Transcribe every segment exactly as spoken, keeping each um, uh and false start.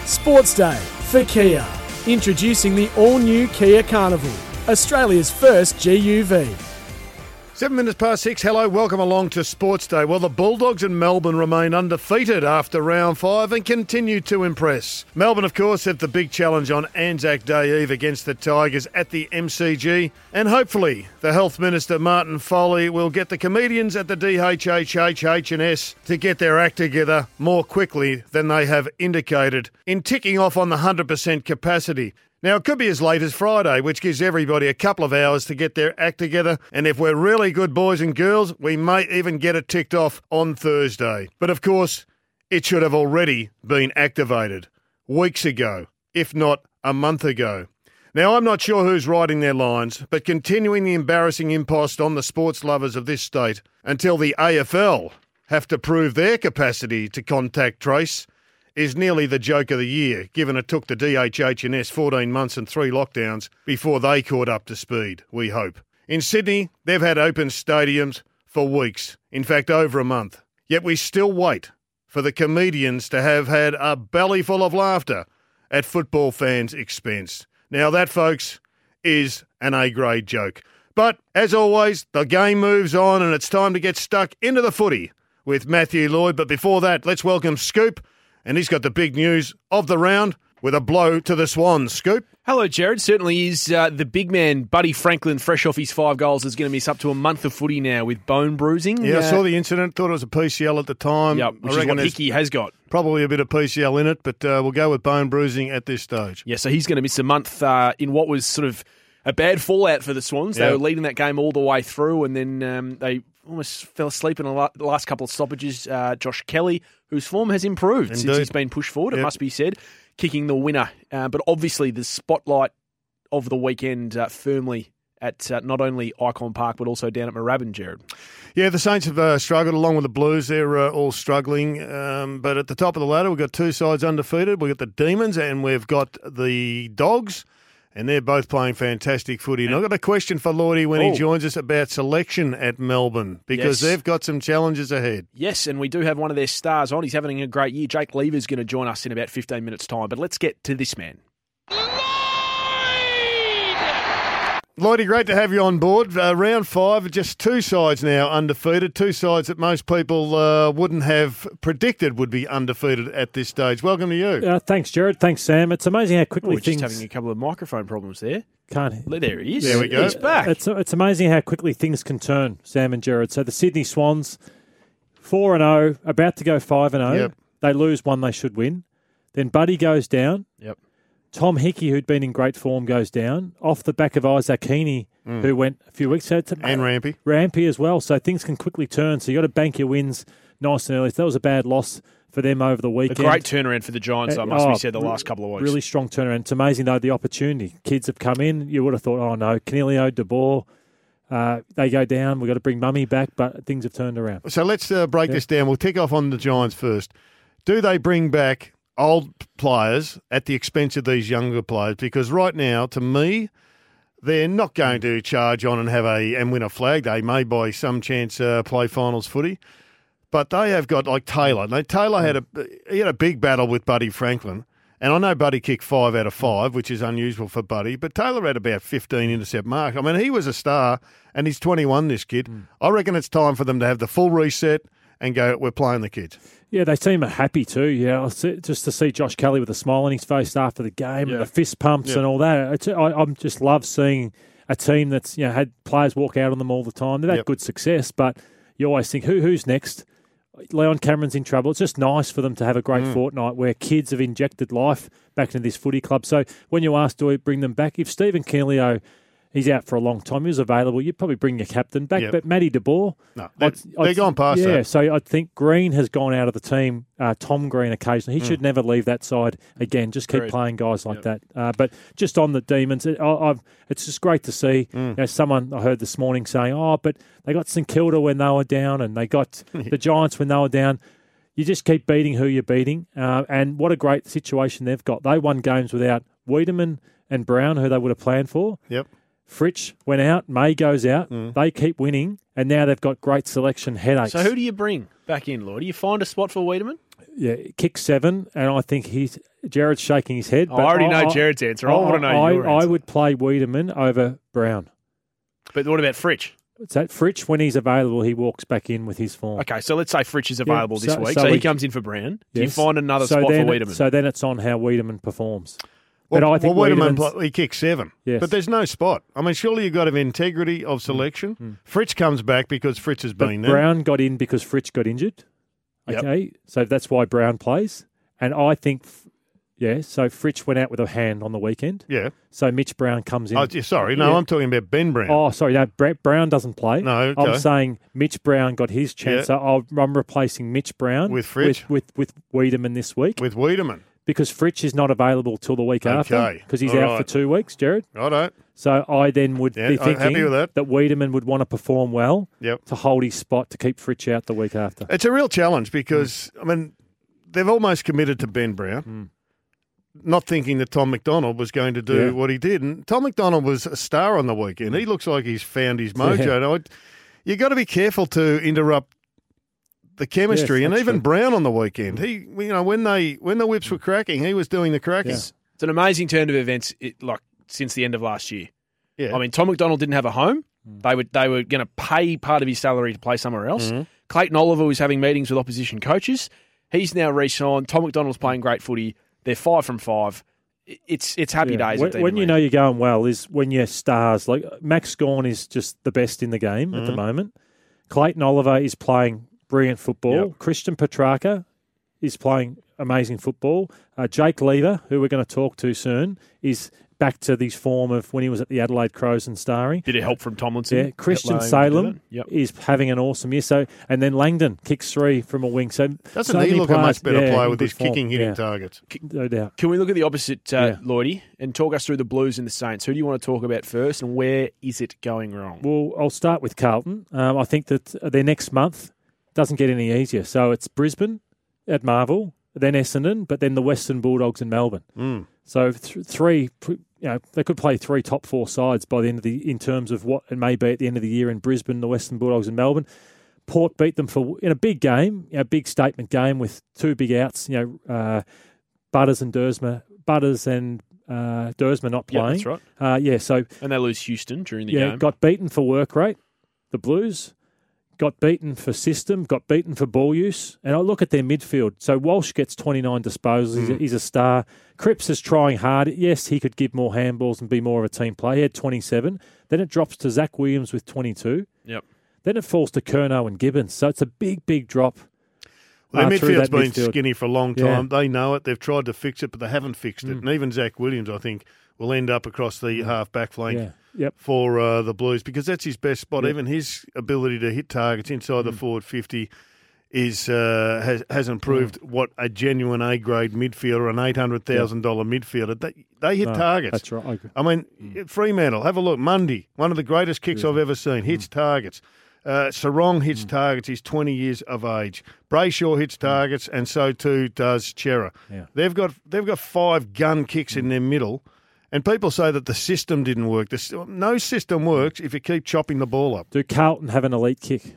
Sports Day for Kia. Introducing the all-new Kia Carnival, Australia's first G U V. Seven minutes past six. Hello, welcome along to Sports Day. Well, the Bulldogs in Melbourne remain undefeated after round five and continue to impress. Melbourne, of course, have the big challenge on Anzac Day Eve against the Tigers at the M C G. And hopefully, the Health Minister, Martin Foley, will get the comedians at the D H H H H and S to get their act together more quickly than they have indicated in ticking off on the one hundred percent capacity. Now, it could be as late as Friday, which gives everybody a couple of hours to get their act together. And if we're really good boys and girls, we may even get it ticked off on Thursday. But of course, it should have already been activated weeks ago, if not a month ago. Now, I'm not sure who's writing their lines, but continuing the embarrassing impost on the sports lovers of this state until the A F L have to prove their capacity to contact trace is nearly the joke of the year, given it took the D H H and S fourteen months and three lockdowns before they caught up to speed, we hope. In Sydney, they've had open stadiums for weeks, in fact over a month. Yet we still wait for the comedians to have had a belly full of laughter at football fans' expense. Now that, folks, is an A-grade joke. But, as always, the game moves on and it's time to get stuck into the footy with Matthew Lloyd. But before that, let's welcome Scoop. And he's got the big news of the round with a blow to the Swans. Scoop. Hello, Jared. Certainly is uh, the big man, Buddy Franklin, fresh off his five goals, is going to miss up to a month of footy now with bone bruising. Yeah, uh, I saw the incident. Thought it was a P C L at the time. Yep, which is what Hickey has got. Probably a bit of P C L in it, but uh, we'll go with bone bruising at this stage. Yeah, so he's going to miss a month uh, in what was sort of a bad fallout for the Swans. They yep. were leading that game all the way through, and then um, they almost fell asleep in the last couple of stoppages. Uh, Josh Kelly, whose form has improved Indeed. since he's been pushed forward, yep. it must be said, kicking the winner. Uh, but obviously the spotlight of the weekend uh, firmly at uh, not only Icon Park but also down at Moorabbin, Jared. Yeah, the Saints have uh, struggled along with the Blues. They're uh, all struggling. Um, but at the top of the ladder, we've got two sides undefeated. We've got the Demons and we've got the Dogs. And they're both playing fantastic footy. And I've got a question for Lloydie when oh. he joins us about selection at Melbourne, because yes. they've got some challenges ahead. Yes, and we do have one of their stars on. He's having a great year. Jake Lever's going to join us in about fifteen minutes' time. But let's get to this man. Lloydie, great to have you on board. Uh, round five, just two sides now undefeated, two sides that most people uh, wouldn't have predicted would be undefeated at this stage. Welcome to you. Uh, thanks, Jared. Thanks, Sam. It's amazing how quickly oh, we're things... just having a couple of microphone problems there. Can't... There he is. There we go. He's back. It's, it's amazing how quickly things can turn, Sam and Jared. So the Sydney Swans, four and oh, about to go five and oh. Yep. They lose one they should win. Then Buddy goes down. Yep. Tom Hickey, who'd been in great form, goes down. Off the back of Isaac Heaney, mm. who went a few weeks ago. And Rampy. Rampy as well. So things can quickly turn. So you got to bank your wins nice and early. So that was a bad loss for them over the weekend. A great turnaround for the Giants, though, must oh, be said, the last couple of weeks. Really strong turnaround. It's amazing, though, the opportunity. Kids have come in. You would have thought, oh, no, Canelio, De Boer, uh, they go down. We've got to bring Mummy back, but things have turned around. So let's uh, break yeah. this down. We'll tick off on the Giants first. Do they bring back old players at the expense of these younger players? Because right now, to me, they're not going to charge on and have a and win a flag. They may, by some chance, uh, play finals footy, but they have got like Taylor. Now, Taylor had a he had a big battle with Buddy Franklin, and I know Buddy kicked five out of five, which is unusual for Buddy, but Taylor had about fifteen intercept mark. I mean, he was a star, and he's twenty-one. This kid, mm. I reckon it's time for them to have the full reset and go, we're playing the kids. Yeah, they seem happy too. Yeah, just to see Josh Kelly with a smile on his face after the game, yeah. and the fist pumps yeah. and all that. It's, I, I just love seeing a team that's you know had players walk out on them all the time. They've had yep. good success, but you always think, who who's next? Leon Cameron's in trouble. It's just nice for them to have a great mm. fortnight where kids have injected life back into this footy club. So when you ask, do we bring them back? If Stephen Canelio, he's out for a long time, he was available, you'd probably bring your captain back. Yep. But Matty De Boer... No, they're, they're gone past yeah, that. Yeah, so I think Green has gone out of the team, uh, Tom Green occasionally. He mm. should never leave that side again. Just keep great. playing guys like yep. that. Uh, but just on the Demons, it, I, I've, it's just great to see mm. you know, someone I heard this morning saying, oh, but they got St Kilda when they were down and they got the Giants when they were down. You just keep beating who you're beating. Uh, and what a great situation they've got. They won games without Wiedemann and Brown, who they would have planned for. Yep. Fritsch went out, May goes out, mm. they keep winning, and now they've got great selection headaches. So who do you bring back in, Lloyd? Do you find a spot for Wiedemann? yeah, kick seven, and I think he's Jared's shaking his head. Oh, but I already I, know Jared's answer. I, I want to know I, your I answer. would play Wiedemann over Brown. But what about Fritsch? It's that Fritsch, when he's available, he walks back in with his form. Okay, so let's say Fritsch is available Yeah, this so- week, so so, he we- comes in for Brown. Do Yes. you find another so spot then, for Wiedemann? So then it's on how Wiedemann performs. Well, but I think well, Wiedemann, Wiedemann's- play, he kicked seven. Yes. But there's no spot. I mean, surely you've got to have integrity of selection. Mm. Fritsch comes back because Fritsch has But been there. Brown got in because Fritsch got injured. Yep. Okay, so that's why Brown plays. And I think, yeah, so Fritsch went out with a hand on the weekend. Yeah. So Mitch Brown comes in. Oh, yeah, sorry, no, Yeah. I'm talking about Ben Brown. Oh, sorry, no, Bra- Brown doesn't play. No, okay. I'm saying Mitch Brown got his chance. Yeah. So I'll, I'm replacing Mitch Brown With Fritsch? with, with, with Wiedemann this week With Wiedemann. because Fritsch is not available till the week after Okay. because he's All out right. for two weeks, Jared. Righto. So I then would Yeah, be I'm happy thinking with that. that Wiedemann would want to perform well Yep. to hold his spot to keep Fritsch out the week after. It's a real challenge because, I mean, they've almost committed to Ben Brown, Mm. not thinking that Tom McDonald was going to do Yeah. what he did. And Tom McDonald was a star on the weekend. He looks like he's found his mojo. Yeah. Now, you got to be careful to interrupt the chemistry. Yes, and that's even true. Brown on the weekend, he, you know, when they when the whips were cracking, he was doing the cracking. Yeah. It's an amazing turn of events, it, like since the end of last year. Yeah. I mean, Tom McDonald didn't have a home. They would they were going to pay part of his salary to play somewhere else. Mm-hmm. Clayton Oliver was having meetings with opposition coaches. He's now re-signed. Tom McDonald's playing great footy. They're five from five. It's it's happy Yeah. days. When, at Dean when you Lee. know you're going well is when your stars, like Max Gawn is just the best in the game at the moment. Clayton Oliver is playing brilliant football. Yep. Christian Petrarca is playing amazing football. Uh, Jake Lever, who we're going to talk to soon, is back to this form of when he was at the Adelaide Crows and starring. Bit of help from Tomlinson. Yeah, Christian Get low, Salem do that. Yep. is having an awesome year. So, and then Langdon kicks three from a wing. So Doesn't so he many look a players- much better yeah, player in with good his form. kicking, hitting Yeah, targets? no doubt. Can we look at the opposite, uh, Yeah. Lloydie, and talk us through the Blues and the Saints? Who do you want to talk about first, and where is it going wrong? Well, I'll start with Carlton. Um, I think that their next month doesn't get any easier. So it's Brisbane at Marvel, then Essendon, but then the Western Bulldogs in Melbourne. Mm. So th- three, you know, they could play three top four sides by the end of the, in terms of what it may be at the end of the year in Brisbane, the Western Bulldogs in Melbourne. Port beat them for in a big game, a big statement game with two big outs. You know, uh, Butters and Dersma, Butters and uh, Dersma not Yeah, playing. that's right. Uh, yeah, so And they lose Houston during the yeah, game. got beaten for work rate, the Blues. Got beaten for system, got beaten for ball use. And I look at their midfield. So Walsh gets twenty-nine disposals. He's, a, he's a star. Cripps is trying hard. Yes, he could give more handballs and be more of a team player. He had twenty-seven. Then it drops to Zach Williams with twenty-two. Yep. Then it falls to Curnow and Gibbons. So it's a big, big drop. Well, their uh, through midfield's that been midfield. skinny for a long Yeah. time. They know it. They've tried to fix it, but they haven't fixed Mm. it. And even Zach Williams, I think, will end up across the half back flank Yeah. Yep. for uh, the Blues because that's his best spot. Yep. Even his ability to hit targets inside the forward fifty is uh, has has improved what a genuine A grade midfielder, an eight hundred thousand dollar midfielder. They they hit No, targets. That's right. I agree. I mean, Fremantle, have a look. Mundy, one of the greatest kicks I've ever seen, hits targets. Uh, Sarong hits targets. He's twenty years of age. Brayshaw hits targets, and so too does Chera. Yeah. They've got they've got five gun kicks in their middle, and people say that the system didn't work. The, no system works if you keep chopping the ball up. Do Carlton have an elite kick?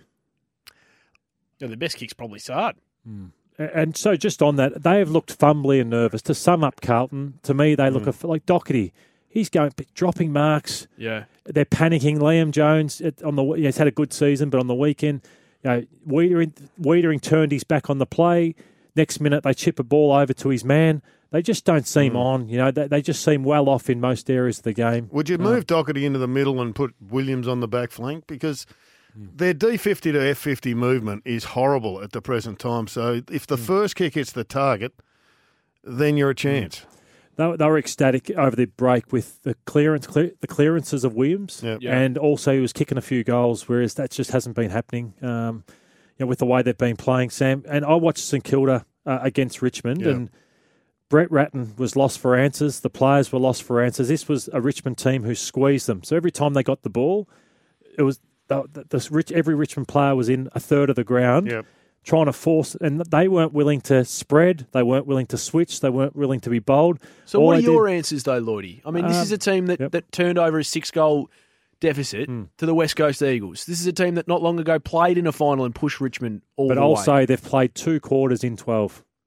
Yeah, the best kick's probably Sard. A- And so just on that, they have looked fumbly and nervous. To sum up Carlton, to me, they look a, like Doherty. He's going dropping marks. Yeah. They're panicking. Liam Jones it, on the you know, he's had a good season, but on the weekend, you know, Wiedering, Wiedering turned his back on the play. Next minute, they chip a ball over to his man. They just don't seem on. You know, they, they just seem well off in most areas of the game. Would you move Doherty into the middle and put Williams on the back flank? Because their D fifty to F fifty movement is horrible at the present time. So if the first kick hits the target, then you're a chance. They, they were ecstatic over the break with the clearance, clear, the clearances of Williams, Yep. Yeah. and also he was kicking a few goals, whereas that just hasn't been happening. Um, you know, with the way they've been playing, Sam. And I watched St Kilda uh, against Richmond, Yeah. and Brett Ratton was lost for answers. The players were lost for answers. This was a Richmond team who squeezed them. So every time they got the ball, it was the, the, the rich, every Richmond player was in a third of the ground. Yep. Trying to force, and they weren't willing to spread. They weren't willing to switch. They weren't willing to be bold. So All what are they your did- answers, though, Lloydie? I mean, this Um, is a team that, yep. that turned over a six-goal deficit to the West Coast Eagles. This is a team that not long ago played in a final and pushed Richmond all But the I'll way. say they've played two quarters in twelve.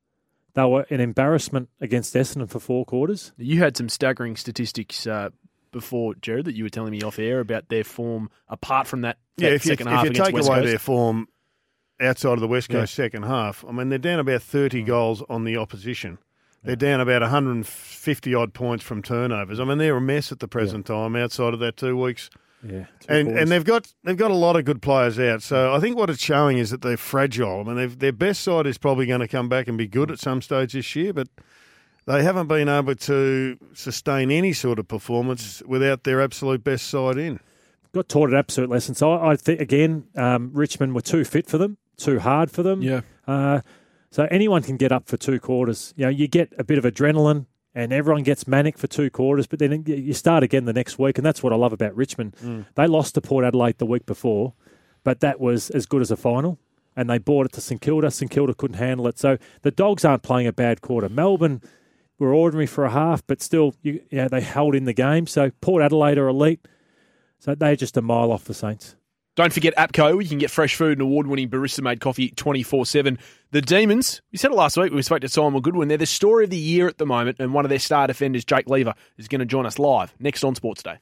they were an embarrassment against Essendon for four quarters. You had some staggering statistics uh, before, Jared, that you were telling me off air about their form apart from that, that yeah, if you, second half if you against take West away Coast. their form outside of the West Coast Yeah. second half, I mean, they're down about thirty goals on the opposition. They're down about one hundred fifty-odd points from turnovers. I mean, they're a mess at the present time outside of that two weeks. Yeah, two And quarters. and they've got they've got a lot of good players out. So I think what it's showing is that they're fragile. I mean, they've, their best side is probably going to come back and be good at some stage this year, but they haven't been able to sustain any sort of performance without their absolute best side in. got taught an absolute lesson. So I, I think, again, um, Richmond were too fit for them, too hard for them. Yeah. Uh, so anyone can get up for two quarters. You know, you get a bit of adrenaline and everyone gets manic for two quarters, but then you start again the next week, and that's what I love about Richmond. Mm. They lost to Port Adelaide the week before, but that was as good as a final, and they brought it to St Kilda. St Kilda couldn't handle it. So the Dogs aren't playing a bad quarter. Melbourne were ordinary for a half, but still, you, you know, they held in the game. So Port Adelaide are elite. So they're just a mile off the Saints. Don't forget APCO. You can get fresh food and award-winning barista-made coffee twenty-four seven. The Demons, we said it last week when we spoke to Simon Goodwin, they're the story of the year at the moment, and one of their star defenders, Jake Lever, is going to join us live next on Sports Day.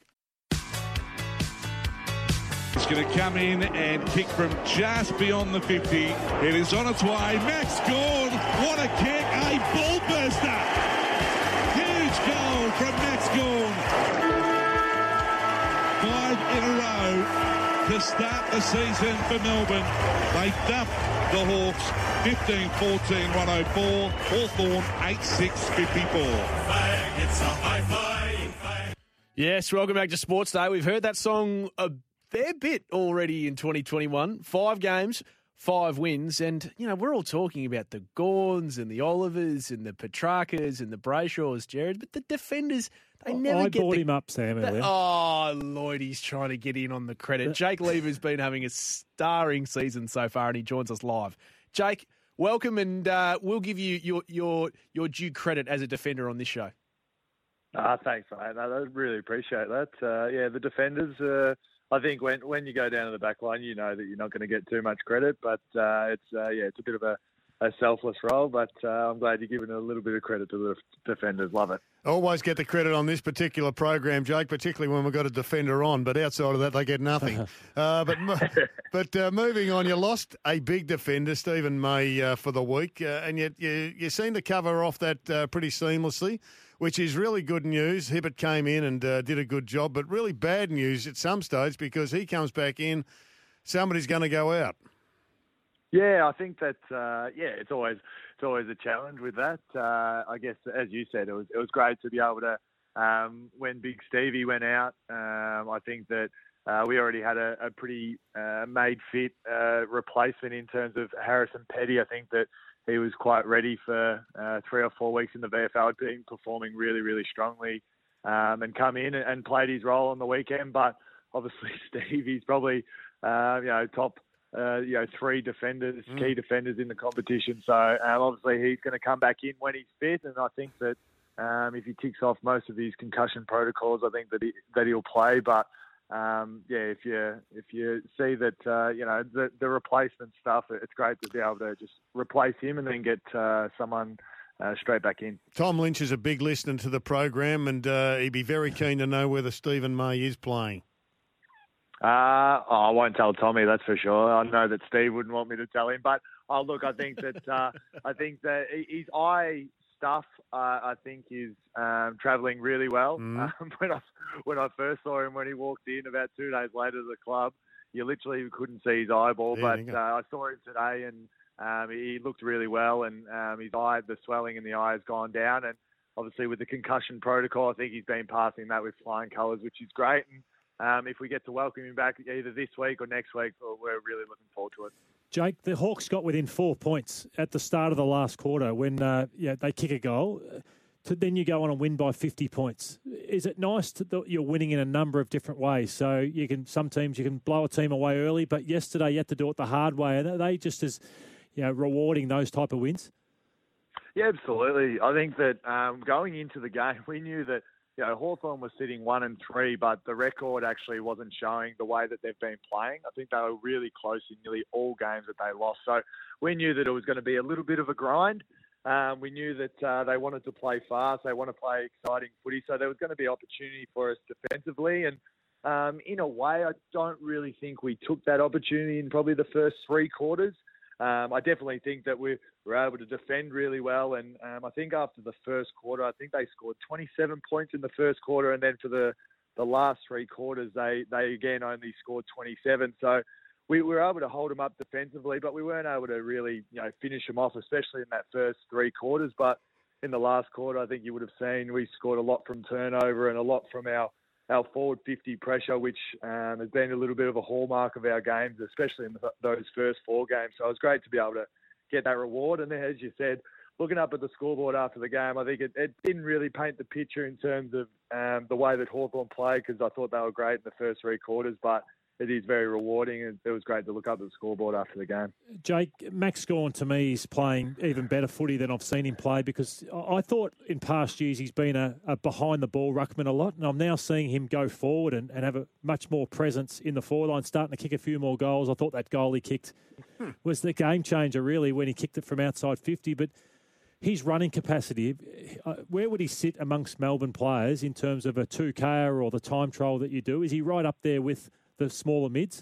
It's going to come in and kick from just beyond the fifty. It is on its way. Max Gawn, what a kick, a ball burster. Huge goal from Max Gawn. Five in a row to start the season for Melbourne. They duffed the Hawks fifteen fourteen one oh four. Hawthorn eight six fifty-four. Yes, welcome back to Sports Day. We've heard that song a fair bit already in twenty twenty-one. Five games, five wins. And, you know, we're all talking about the Gawns and the Olivers and the Petrarcas and the Brayshaws, Jared, but the defenders, they never I get brought the... him up, Sam, the- earlier. oh, Lloydie's trying to get in on the credit. Jake Lever's been having a starring season so far, and he joins us live. Jake, welcome, and uh, we'll give you your, your, your due credit as a defender on this show. Ah, thanks, mate. No, I really appreciate that. Uh, yeah, the defenders, uh, I think when when you go down to the back line, you know that you're not going to get too much credit, but uh, it's uh, yeah, it's a bit of a, a selfless role, but uh, I'm glad you're giving a little bit of credit to the defenders. Love it. Always get the credit on this particular program, Jake, particularly when we've got a defender on, but outside of that, they get nothing. uh, but but uh, moving on, you lost a big defender, Stephen May, uh, for the week, uh, and yet you, you seem to cover off that uh, pretty seamlessly, which is really good news. Hibbert came in and uh, did a good job, but really bad news at some stage because he comes back in, somebody's going to go out. Yeah, I think that uh, yeah, it's always it's always a challenge with that. Uh, I guess as you said, it was it was great to be able to um, when Big Stevie went out. Um, I think that uh, we already had a, a pretty uh, made fit uh, replacement in terms of Harrison Petty. I think that he was quite ready for uh, three or four weeks in the V F L, been performing really, really strongly, um, and come in and, and played his role on the weekend. But obviously, Steve, he's probably uh, you know top uh, you know three defenders, mm. key defenders in the competition. So um, obviously, he's going to come back in when he's fit, and I think that um, if he ticks off most of his concussion protocols, I think that he that he'll play. But Um, yeah, if you if you see that uh, you know the the replacement stuff, it's great to be able to just replace him and then get uh, someone uh, straight back in. Tom Lynch is a big listener to the program, and uh, he'd be very keen to know whether Stephen May is playing. Uh, oh, I won't tell Tommy, that's for sure. I know that Steve wouldn't want me to tell him, but oh, look, I think that uh, I think that his eye stuff, uh, I think, is um, travelling really well. Mm. Um, when I when I first saw him when he walked in about two days later to the club, you literally couldn't see his eyeball. There but uh, I saw him today, and um, he looked really well, and um, his eye, the swelling in the eye has gone down. And obviously, with the concussion protocol, I think he's been passing that with flying colours, which is great. And um, if we get to welcome him back either this week or next week, we're really looking forward to it. Jake, the Hawks got within four points at the start of the last quarter when uh, yeah, they kick a goal. To, then you go on and win by fifty points. Is it nice to, that you're winning in a number of different ways? So you can some teams you can blow a team away early, but yesterday you had to do it the hard way. Are they just as you know rewarding those type of wins? Yeah, absolutely. I think that um, going into the game, we knew that you know Hawthorn was sitting one and three, but the record actually wasn't showing the way that they've been playing. I think they were really close in nearly all games that they lost. So we knew that it was going to be a little bit of a grind. Um, we knew that uh, they wanted to play fast. They want to play exciting footy. So there was going to be opportunity for us defensively. And um, in a way, I don't really think we took that opportunity in probably the first three quarters. Um, I definitely think that we were able to defend really well. And um, I think after the first quarter, I think they scored twenty-seven points in the first quarter. And then for the, the last three quarters, they, they again only scored twenty-seven. So we were able to hold them up defensively, but we weren't able to really, you know, finish them off, especially in that first three quarters. But in the last quarter, I think you would have seen we scored a lot from turnover and a lot from our, our forward fifty pressure, which um, has been a little bit of a hallmark of our games, especially in the, those first four games. So it was great to be able to get that reward. And then, as you said, looking up at the scoreboard after the game, I think it, it didn't really paint the picture in terms of um, the way that Hawthorn played, because I thought they were great in the first three quarters, but it is very rewarding, and it was great to look up at the scoreboard after the game. Jake, Max Gawn to me is playing even better footy than I've seen him play, because I thought in past years he's been a, a behind-the-ball ruckman a lot, and I'm now seeing him go forward and, and have a much more presence in the forward line, starting to kick a few more goals. I thought that goal he kicked was the game changer, really, when he kicked it from outside fifty, but his running capacity, where would he sit amongst Melbourne players in terms of a two K or the time trial that you do? Is he right up there with the smaller mids?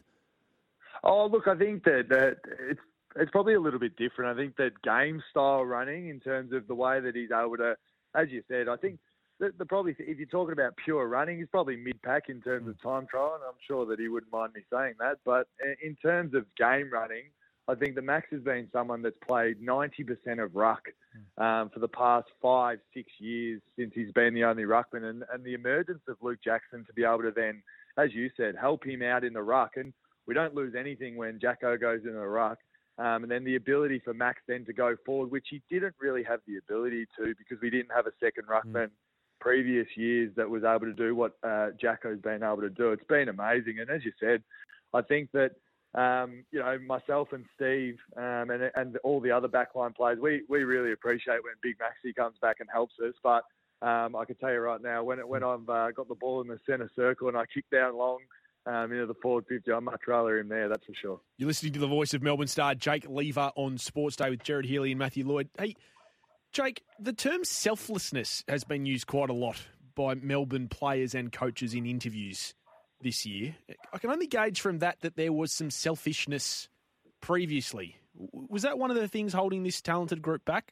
Oh, look, I think that, that it's it's probably a little bit different. I think that game style running, in terms of the way that he's able to, as you said, I think that the probably, if you're talking about pure running, he's probably mid-pack in terms of time trial, and I'm sure that he wouldn't mind me saying that. But in terms of game running, I think that Max has been someone that's played ninety percent of ruck um, for the past five, six years since he's been the only ruckman, and, and the emergence of Luke Jackson to be able to then, as you said, help him out in the ruck. And we don't lose anything when Jacko goes in the ruck. Um, and then the ability for Max then to go forward, which he didn't really have the ability to, because we didn't have a second ruckman mm. previous years that was able to do what uh, Jacko's been able to do. It's been amazing. And as you said, I think that, um, you know, myself and Steve um, and, and all the other backline players, we, we really appreciate when Big Maxi comes back and helps us. But Um, I can tell you right now, when it, when I've uh, got the ball in the centre circle and I kick down long um, into the forward fifty, I'd much rather him there, that's for sure. You're listening to the voice of Melbourne star Jake Lever on Sports Day with Jared Healy and Matthew Lloyd. Hey, Jake, the term selflessness has been used quite a lot by Melbourne players and coaches in interviews this year. I can only gauge from that that there was some selfishness previously. Was that one of the things holding this talented group back?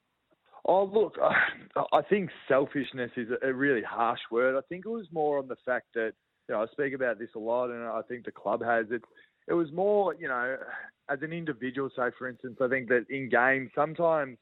Oh, look, I think selfishness is a really harsh word. I think it was more on the fact that, you know, I speak about this a lot, and I think the club has it. It was more, you know, as an individual. So, for instance, I think that in games, sometimes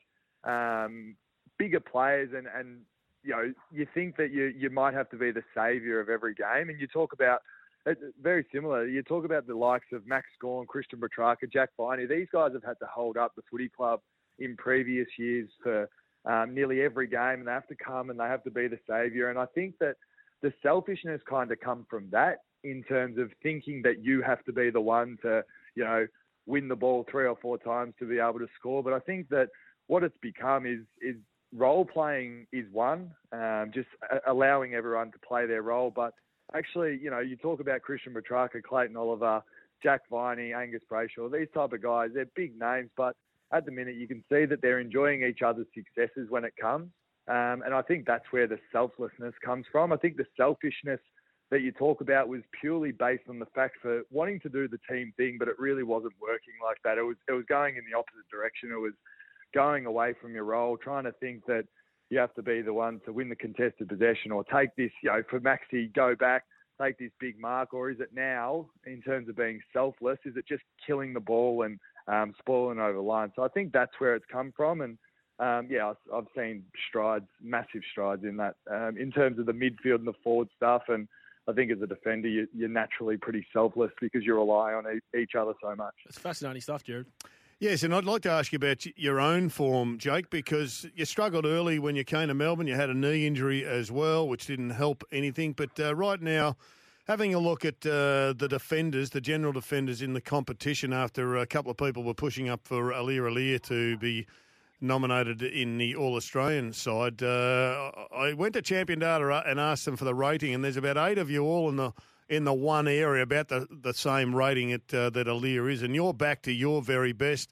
um, bigger players and, and, you know, you think that you, you might have to be the saviour of every game. And you talk about, very similar, you talk about the likes of Max Gawn, Christian Petrarca, Jack Viney. These guys have had to hold up the footy club in previous years for Um, nearly every game, and they have to come and they have to be the saviour. And I think that the selfishness kind of come from that, in terms of thinking that you have to be the one to, you know, win the ball three or four times to be able to score. But I think that what it's become is is role playing is one, um, just a- allowing everyone to play their role. But actually, you know, you talk about Christian Petrarca, Clayton Oliver, Jack Viney, Angus Brayshaw, these type of guys, they're big names, but at the minute, you can see that they're enjoying each other's successes when it comes. Um, and I think that's where the selflessness comes from. I think the selfishness that you talk about was purely based on the fact for wanting to do the team thing, but it really wasn't working like that. It was it was going in the opposite direction. It was going away from your role, trying to think that you have to be the one to win the contested possession or take this, you know, for Maxi, go back, take this big mark. Or is it now, in terms of being selfless, is it just killing the ball and Um, spoiling over the line? So I think that's where it's come from. And, um, yeah, I've, I've seen strides, massive strides in that, um, in terms of the midfield and the forward stuff. And I think as a defender, you, you're naturally pretty selfless because you rely on e- each other so much. It's fascinating stuff, Jared. Yes, and I'd like to ask you about your own form, Jake, because you struggled early when you came to Melbourne. You had a knee injury as well, which didn't help anything. But uh, right now, having a look at uh, the defenders, the general defenders in the competition, after a couple of people were pushing up for Aliir Aliir to be nominated in the All-Australian side, uh, I went to Champion Data and asked them for the rating, and there's about eight of you all in the in the one area, about the, the same rating at, uh, that Aliir is, and you're back to your very best.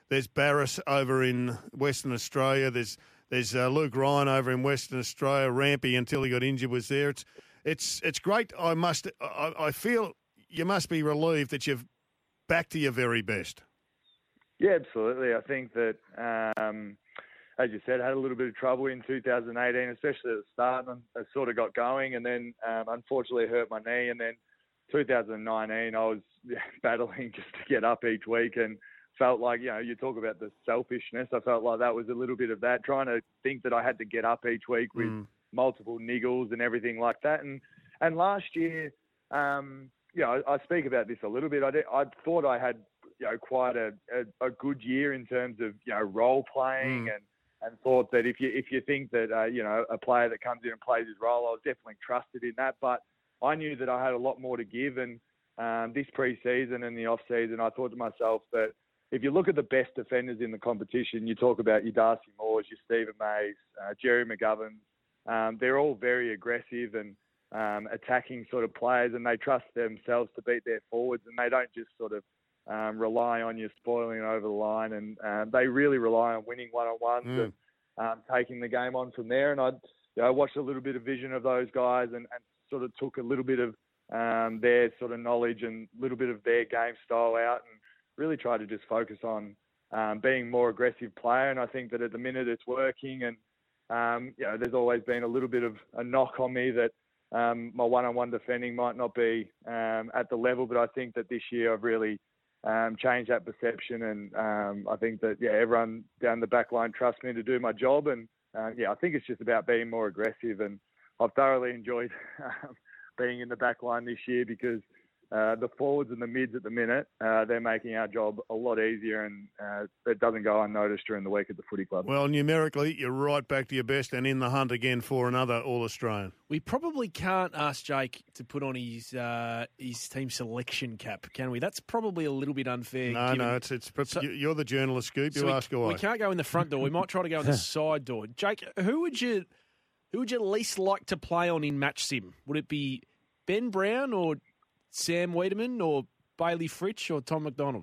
There's Barris over in Western Australia. There's there's uh, Luke Ryan over in Western Australia. Rampy, until he got injured, was there. It's it's it's great. I must. I, I feel you must be relieved that you've back to your very best. Yeah, absolutely. I think that, um, as you said, I had a little bit of trouble in two thousand eighteen, especially at the start, and I sort of got going, and then um, unfortunately hurt my knee, and then two thousand nineteen I was battling just to get up each week, and felt like, you know, you talk about the selfishness. I felt like that was a little bit of that, trying to think that I had to get up each week with mm. multiple niggles and everything like that. And and last year, um, you know, I, I speak about this a little bit. I, did, I thought I had, you know, quite a, a, a good year in terms of, you know, role playing mm. and, and thought that if you if you think that, uh, you know, a player that comes in and plays his role, I was definitely trusted in that. But I knew that I had a lot more to give. And um, this pre-season and the off-season, I thought to myself that if you look at the best defenders in the competition, you talk about your Darcy Moores, your Stephen Mays, uh, Jerry McGovern. Um, they're all very aggressive and um, attacking sort of players, and they trust themselves to beat their forwards, and they don't just sort of um, rely on you spoiling over the line. And um, they really rely on winning one-on-ones mm. and um, taking the game on from there. And I you know, watched a little bit of vision of those guys and, and sort of took a little bit of um, their sort of knowledge and a little bit of their game style out, and really try to just focus on um, being a more aggressive player. And I think that at the minute it's working. And, um, you know, there's always been a little bit of a knock on me that um, my one-on-one defending might not be um, at the level, but I think that this year I've really um, changed that perception. And um, I think that, yeah, everyone down the back line trusts me to do my job. And, uh, yeah, I think it's just about being more aggressive. And I've thoroughly enjoyed um, being in the back line this year, because Uh, the forwards and the mids at the minute, uh, they're making our job a lot easier, and uh, it doesn't go unnoticed during the week at the footy club. Well, numerically, you're right back to your best and in the hunt again for another All-Australian. We probably can't ask Jake to put on his uh, his team selection cap, can we? That's probably a little bit unfair. No, no, it's it's. So, you're the journalist, Scoop. You so ask we, away. We can't go in the front door. We might try to go in the side door. Jake, who would you who would you least like to play on in Match Sim? Would it be Ben Brown or Sam Wiedemann or Bailey Fritsch or Tom McDonald?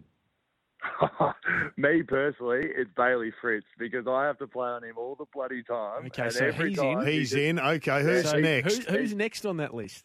Me personally, it's Bailey Fritsch, because I have to play on him all the bloody time. Okay, so he's in. He's just, in. Okay, who's so next? Who, who's next on that list?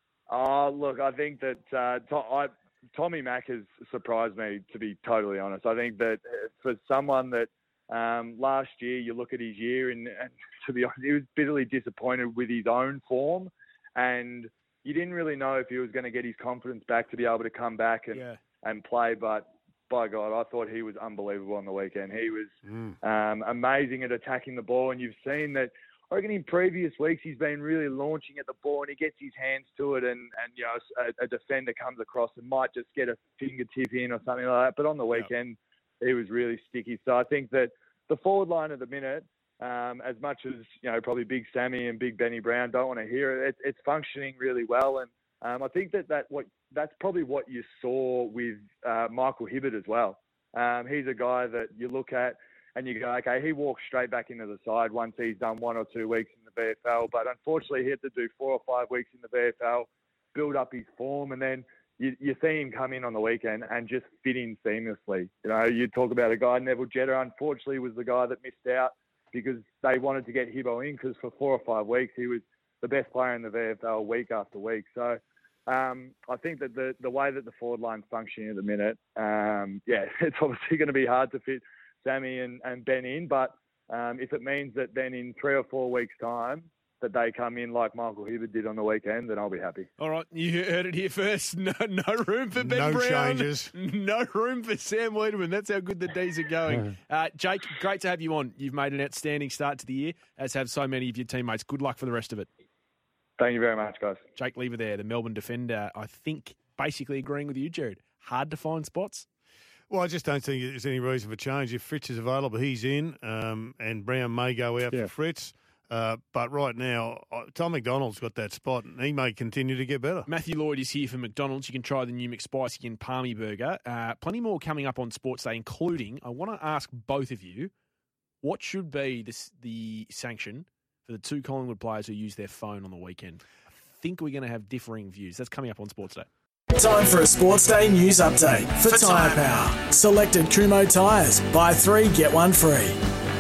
Oh, look, I think that uh, to, I, Tommy Mack has surprised me, to be totally honest. I think that for someone that um, last year, you look at his year, and, and to be honest, he was bitterly disappointed with his own form, and you didn't really know if he was going to get his confidence back to be able to come back and, yeah. and play. But by God, I thought he was unbelievable on the weekend. He was mm. um, amazing at attacking the ball. And you've seen that, I reckon in previous weeks, he's been really launching at the ball and he gets his hands to it. And, and you know, a, a defender comes across and might just get a fingertip in or something like that. But on the weekend, yeah. he was really sticky. So I think that the forward line at the minute, Um, as much as, you know, probably Big Sammy and Big Benny Brown don't want to hear it, it's, it's functioning really well. And um, I think that, that what that's probably what you saw with uh, Michael Hibbert as well. Um, he's a guy that you look at and you go, okay, he walks straight back into the side once he's done one or two weeks in the V F L. But unfortunately, he had to do four or five weeks in the V F L, build up his form, and then you, you see him come in on the weekend and just fit in seamlessly. You know, you talk about a guy, Neville Jetta, unfortunately was the guy that missed out, because they wanted to get Hibbo in, because for four or five weeks he was the best player in the V F L week after week. So um, I think that the, the way that the forward line's functioning at the minute, um, yeah, it's obviously going to be hard to fit Sammy and, and Ben in. But um, if it means that then in three or four weeks' time that they come in like Michael Hibbert did on the weekend, then I'll be happy. All right, you heard it here first. No, no room for Ben no Brown. No changes. No room for Sam Wiedemann. That's how good the D's are going. Uh, Jake, great to have you on. You've made an outstanding start to the year, as have so many of your teammates. Good luck for the rest of it. Thank you very much, guys. Jake Lever there, the Melbourne defender. I think basically agreeing with you, Jared. Hard to find spots. Well, I just don't think there's any reason for change. If Fritz is available, he's in, um, and Brown may go out yeah. for Fritz. Uh, but right now, Tom McDonald's got that spot, and he may continue to get better. Matthew Lloyd is here for McDonald's. You can try the new McSpicy and Palmy Burger. Uh, plenty more coming up on Sports Day, including, I want to ask both of you, what should be this, the sanction for the two Collingwood players who use their phone on the weekend? I think we're going to have differing views. That's coming up on Sports Day. Time for a Sports Day news update for, for Tyre Power. Selected Kumho tyres. Buy three, get one free.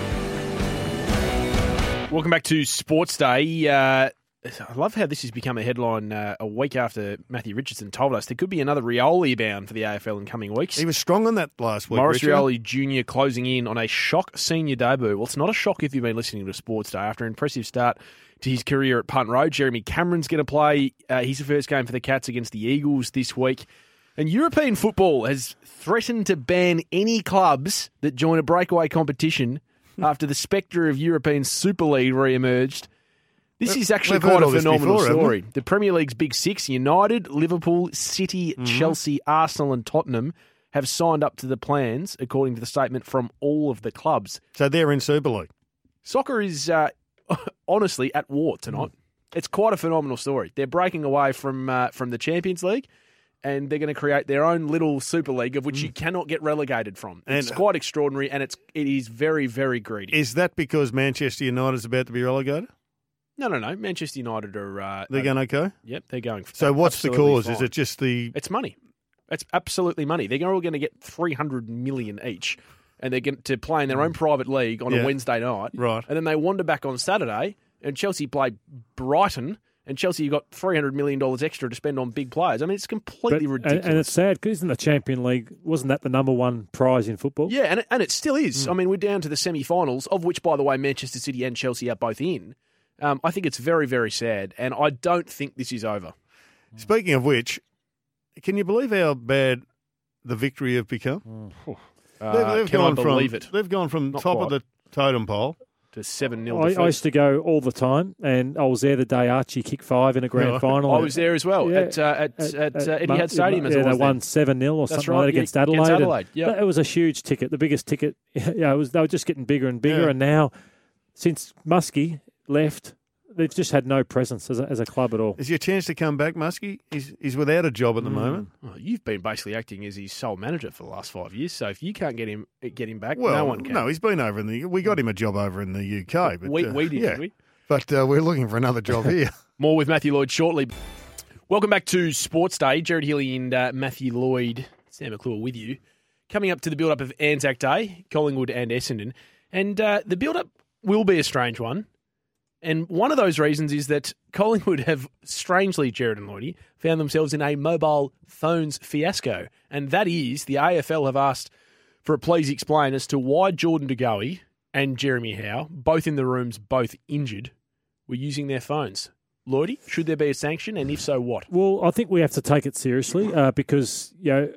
Welcome back to Sports Day. Uh, I love how this has become a headline uh, a week after Matthew Richardson told us there could be another Rioli bound for the A F L in coming weeks. He was strong on that last week, Maurice Richard. Rioli Junior closing in on a shock senior debut. Well, it's not a shock if you've been listening to Sports Day. After an impressive start to his career at Punt Road, Jeremy Cameron's going to play uh, his first game for the Cats against the Eagles this week. And European football has threatened to ban any clubs that join a breakaway competition after the spectre of European Super League re-emerged. This is actually We've quite a heard of phenomenal this before, story. The Premier League's Big Six, United, Liverpool, City, mm-hmm. Chelsea, Arsenal and Tottenham, have signed up to the plans, according to the statement from all of the clubs. So they're in Super League. Soccer is uh, honestly at war tonight. Mm. It's quite a phenomenal story. They're breaking away from uh, from the Champions League, and they're going to create their own little Super League of which mm. you cannot get relegated from. It's and, quite extraordinary, and it's it is very, very greedy. Is that because Manchester United is about to be relegated? No, no, no. Manchester United are... Uh, they're going okay? Yep, they're going... So what's the cause? Fine. Is it just the... It's money. It's absolutely money. They're all going to get three hundred million dollars each, and they're going to play in their own private league on yeah. a Wednesday night. Right. And then they wander back on Saturday, and Chelsea play Brighton, and Chelsea got three hundred million dollars extra to spend on big players. I mean, it's completely but, ridiculous. And it's sad, because isn't the Champions League, wasn't that the number one prize in football? Yeah, and it, and it still is. Mm. I mean, we're down to the semi-finals, of which, by the way, Manchester City and Chelsea are both in. Um, I think it's very, very sad, and I don't think this is over. Speaking of which, can you believe how bad the Victory have become? Mm. Uh, they've, they've can gone I believe from, it? They've gone from Not top quite. of the totem pole to seven nil I, defeat. I used to go all the time, and I was there the day Archie kicked five in a grand Yeah. I final. was there as well Yeah. at uh, at, at, at, uh, Etihad Mar- Stadium. As yeah, I was they won there. seven nil or That's something right, like that yeah, against Adelaide. against and Adelaide, yep. that- It was a huge ticket, the biggest ticket. Yeah, it was, they were just getting bigger and bigger, Yeah. and now, since Muskie left, they've just had no presence as a, as a club at all. Is your chance to come back, Muskie? He's, he's without a job at the Mm. moment. Well, you've been basically acting as his sole manager for the last five years, so if you can't get him get him back, Well, no one can. no, he's been over in the... We got him a job over in the U K. But, we, uh, we did, yeah. did we? But uh, we're looking for another job here. More with Matthew Lloyd shortly. Welcome back to Sports Day. Jared Healy and uh, Matthew Lloyd, Sam McClure with you. Coming up to the build-up of Anzac Day, Collingwood and Essendon. And uh, the build-up will be a strange one. And one of those reasons is that Collingwood have, strangely, Jared and Lloydie, found themselves in a mobile phones fiasco. And that is, the A F L have asked for a please explain as to why Jordan De Goey and Jeremy Howe, both in the rooms, both injured, were using their phones. Lloydie, should there be a sanction, and if so, what? Well, I think we have to take it seriously uh, because, you know,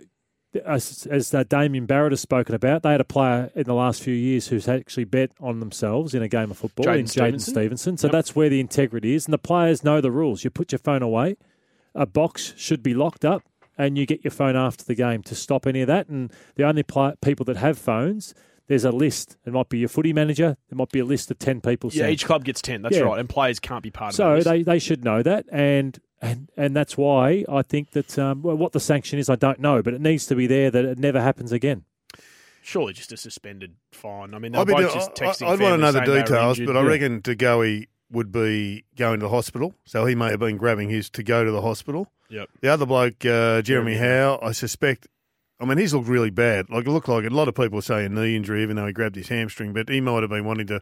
as, as uh, Damien Barrett has spoken about, they had a player in the last few years who's actually bet on themselves in a game of football, Jaden in Jaden Stevenson. Stevenson. So Yep. that's where the integrity is. And the players know the rules. You put your phone away, a box should be locked up, and you get your phone after the game to stop any of that. And the only pl- people that have phones, there's a list. It might be your footy manager. There might be a list of ten people. Yeah, sent. each club gets ten, that's Yeah. right, and players can't be part of So that. they, they should know that, and and and that's why I think that um, well, what the sanction is, I don't know, but it needs to be there that it never happens again. Surely just a suspended fine. I mean, they're I'd, be both do- just I- texting I'd want to know the families saying they were details, injured. but I Yeah. reckon De Goey would be going to the hospital, so he may have been grabbing his to go to the hospital. Yep. The other bloke, uh, Jeremy Howe, I suspect, I mean, he's looked really bad. Like, it looked like a lot of people say a knee injury, even though he grabbed his hamstring, but he might have been wanting to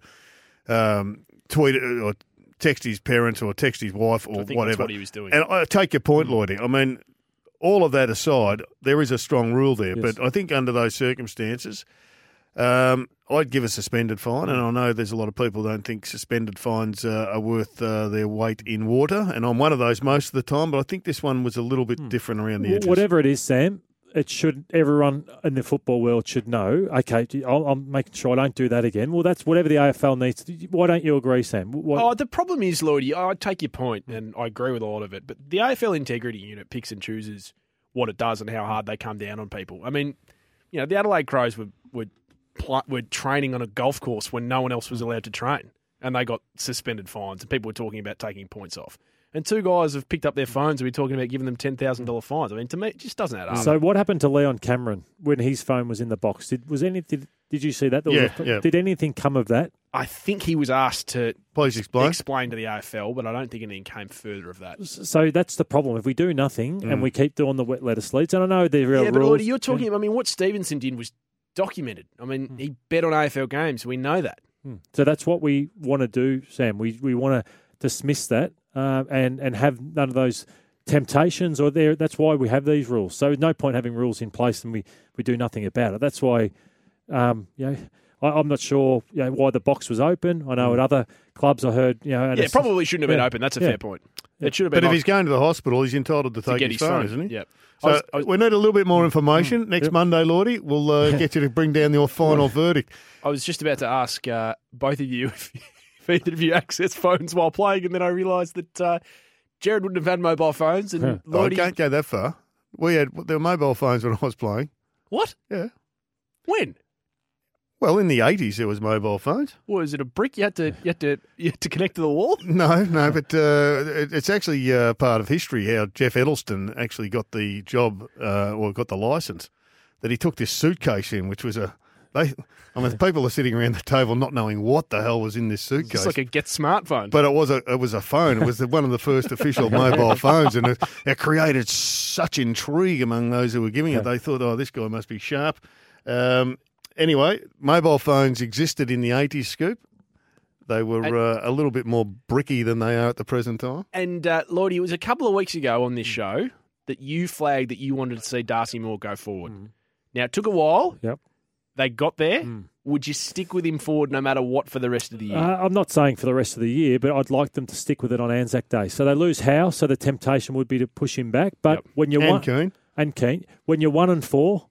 um, tweet or text his parents or text his wife or I think whatever. that's what he was doing. And I take your point, Lloydie. I mean, all of that aside, there is a strong rule there, Yes. but I think under those circumstances, um, I'd give a suspended fine, and I know there's a lot of people don't think suspended fines uh, are worth uh, their weight in water, and I'm one of those most of the time, but I think this one was a little bit different around the edges. Whatever it is, Sam, it should everyone in the football world should know. Okay, I'll, I'm making sure I don't do that again. Well, that's whatever the A F L needs. to do. Why don't you agree, Sam? What, Oh, the problem is, Lloydie, I take your point, and I agree with a lot of it, but the A F L integrity unit picks and chooses what it does and how hard they come down on people. I mean, you know, the Adelaide Crows were were, pl- were training on a golf course when no one else was allowed to train, and they got suspended fines, and people were talking about taking points off. And two guys have picked up their phones and we're talking about giving them ten thousand dollars fines. I mean, to me, it just doesn't add up. So what happened to Leon Cameron when his phone was in the box? Did was any did, did you see that? There Yeah, was a, yeah. Did anything come of that? I think he was asked to Please explain. explain to the A F L, but I don't think anything came further of that. So that's the problem. If we do nothing mm. and we keep doing the wet lettuce leads, and I know the real yeah, but rules. Lordy, you're talking. Yeah. I mean, what Stevenson did was documented. I mean, mm. he bet on A F L games. We know that. Mm. So that's what we want to do, Sam. We we want to dismiss that uh, and and have none of those temptations or there. That's why we have these rules. So no point having rules in place and we, we do nothing about it. That's why, um, you know. I'm not sure you know, why the box was open. I know at other clubs I heard, you know... Yeah, it probably shouldn't have been yeah. open. That's a yeah. fair point. It should have been. But if off. he's going to the hospital, he's entitled to, to take get his, his phone, phone, isn't he? Yeah. So I was, I was, we need a little bit more information. Next yep. Monday, Lordy, we'll uh, get you to bring down your final verdict. I was just about to ask uh, both of you if, if either of you access phones while playing, and then I realised that uh, Jared wouldn't have had mobile phones. And yeah. Lordy... oh, I can't go that far. We had There were mobile phones when I was playing. What? Yeah. When? Well, in the eighties, there was mobile phones. Was it a brick you had to you had to you had to connect to the wall? No, no, but uh, it, it's actually uh, part of history how Jeff Edelston actually got the job uh, or got the license. That he took this suitcase in, which was a. They, I mean, people are sitting around the table not knowing what the hell was in this suitcase. It's like a Get smartphone, but it was a it was a phone. It was the, one of the first official mobile phones, and it, it created such intrigue among those who were giving it. They thought, "Oh, this guy must be sharp." Um, Anyway, mobile phones existed in the eighties, Scoop. They were and, uh, a little bit more bricky than they are at the present time. And, uh, Lordy, it was a couple of weeks ago on this show that you flagged that you wanted to see Darcy Moore go forward. Mm. Now, it took a while. Yep. They got there. Mm. Would you stick with him forward no matter what for the rest of the year? Uh, I'm not saying for the rest of the year, but I'd like them to stick with it on Anzac Day. So they lose Howe, so the temptation would be to push him back. But yep. when you're and one, Keane. And Keane. When you're one and four,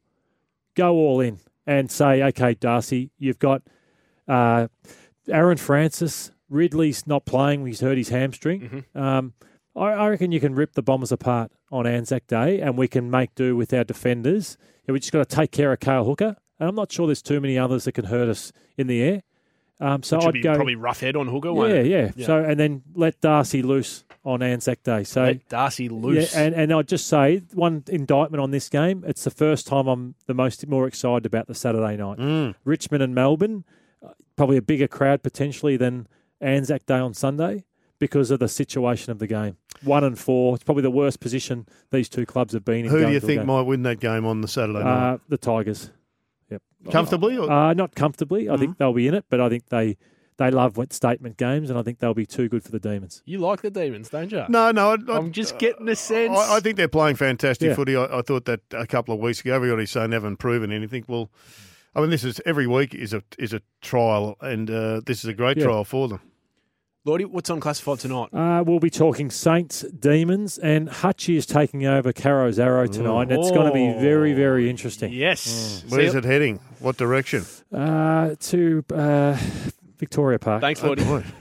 go all in. And say, okay, Darcy, you've got uh, Aaron Francis. Ridley's not playing. He's hurt his hamstring. Mm-hmm. Um, I, I reckon you can rip the Bombers apart on Anzac Day and we can make do with our defenders. Yeah, we just got to take care of Cale Hooker. And I'm not sure there's too many others that can hurt us in the air. Um, so Which would I'd be go probably rough head on Hooker, yeah, won't it? Yeah, yeah. So and then let Darcy loose on Anzac Day. So let Darcy loose. Yeah, and, and I'd just say one indictment on this game. It's the first time I'm the most more excited about the Saturday night. Mm. Richmond and Melbourne, probably a bigger crowd potentially than Anzac Day on Sunday because of the situation of the game. One and four. It's probably the worst position these two clubs have been in. Who do you think might win that game on the Saturday night? Uh, the Tigers. Yep. Comfortably? Or? Uh, not comfortably. I mm-hmm. think they'll be in it, but I think they... They love wet statement games, and I think they'll be too good for the Demons. You like the Demons, don't you? No, no. I, I'm just getting a sense. I, I think they're playing fantastic yeah. footy. I, I thought that a couple of weeks ago. Everybody's saying they haven't proven anything. Well, I mean, this is every week is a is a trial, and uh, this is a great yeah. trial for them. Lordy, what's on Classified tonight? Uh, we'll be talking Saints, Demons, and Hutchie is taking over Caro's Arrow tonight, and it's oh. going to be very, very interesting. Yes. Mm. Where's it heading? What direction? Uh, to... Uh, Victoria Park. Thanks, Lordy. Oh,